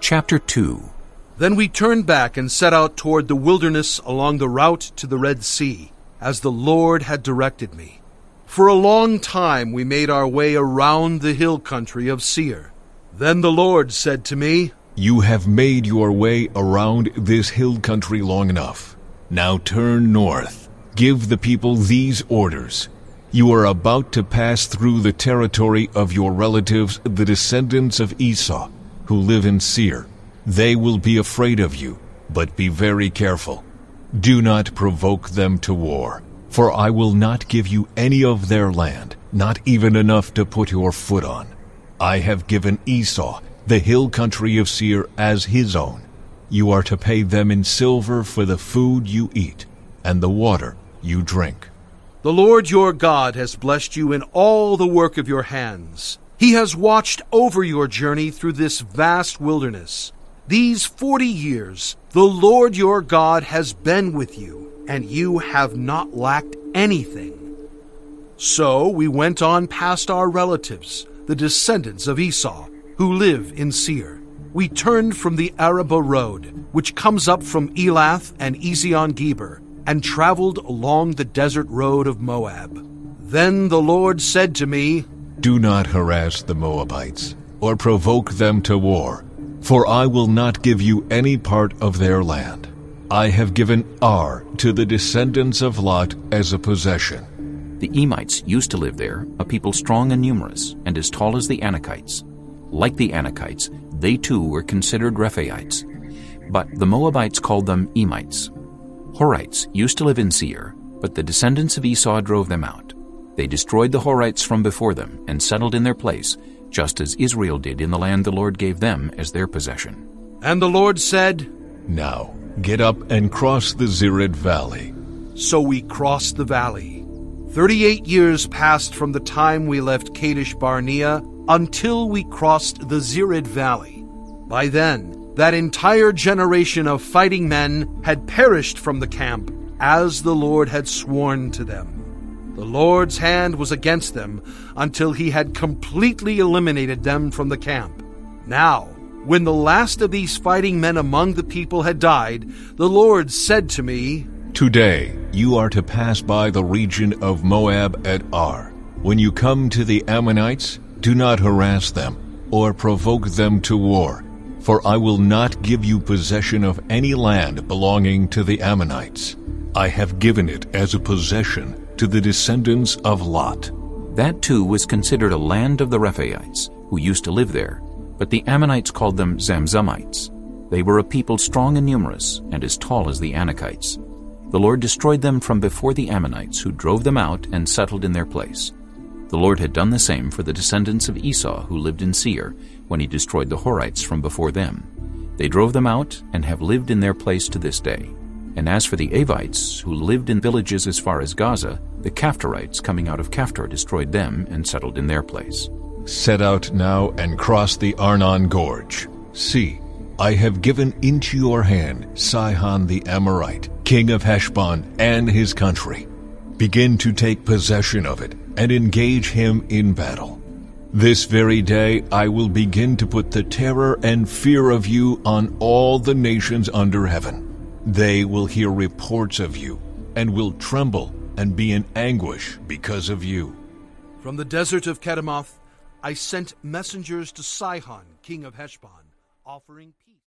Chapter 2. Then we turned back and set out toward the wilderness along the route to the Red Sea, as the Lord had directed me. For a long time we made our way around the hill country of Seir. Then the Lord said to me, "You have made your way around this hill country long enough. Now turn north. Give the people these orders. You are about to pass through the territory of your relatives, the descendants of Esau, who live in Seir. They will be afraid of you, but be very careful. Do not provoke them to war, for I will not give you any of their land, not even enough to put your foot on. I have given Esau the hill country of Seir as his own. You are to pay them in silver for the food you eat and the water you drink." The Lord your God has blessed you in all the work of your hands. He has watched over your journey through this vast wilderness. These 40 years, the Lord your God has been with you, and you have not lacked anything. So we went on past our relatives, the descendants of Esau, who live in Seir. We turned from the Arabah road, which comes up from Elath and Ezion-Geber, and traveled along the desert road of Moab. Then the Lord said to me, "Do not harass the Moabites, or provoke them to war, for I will not give you any part of their land. I have given Ar to the descendants of Lot as a possession." The Emites used to live there, a people strong and numerous, and as tall as the Anakites. Like the Anakites, they too were considered Rephaites, but the Moabites called them Emites. Horites used to live in Seir, but the descendants of Esau drove them out. They destroyed the Horites from before them and settled in their place, just as Israel did in the land the Lord gave them as their possession. And the Lord said, "Now get up and cross the Zered Valley." So we crossed the valley. 38 years passed from the time we left Kadesh Barnea until we crossed the Zered Valley. By then, that entire generation of fighting men had perished from the camp, as the Lord had sworn to them. The Lord's hand was against them until he had completely eliminated them from the camp. Now, when the last of these fighting men among the people had died, the Lord said to me, "Today you are to pass by the region of Moab at Ar. When you come to the Ammonites, do not harass them or provoke them to war, for I will not give you possession of any land belonging to the Ammonites. I have given it as a possession to the descendants of Lot." That too was considered a land of the Rephaites, who used to live there, but the Ammonites called them Zamzummites. They were a people strong and numerous, and as tall as the Anakites. The Lord destroyed them from before the Ammonites, who drove them out and settled in their place. The Lord had done the same for the descendants of Esau, who lived in Seir, when he destroyed the Horites from before them. They drove them out and have lived in their place to this day. And as for the Avites, who lived in villages as far as Gaza, the Caphtorites coming out of Caphtor destroyed them and settled in their place. "Set out now and cross the Arnon Gorge. See, I have given into your hand Sihon the Amorite, king of Heshbon, and his country. Begin to take possession of it and engage him in battle. This very day I will begin to put the terror and fear of you on all the nations under heaven. They will hear reports of you and will tremble and be in anguish because of you." From the desert of Kedemoth, I sent messengers to Sihon, king of Heshbon, offering peace.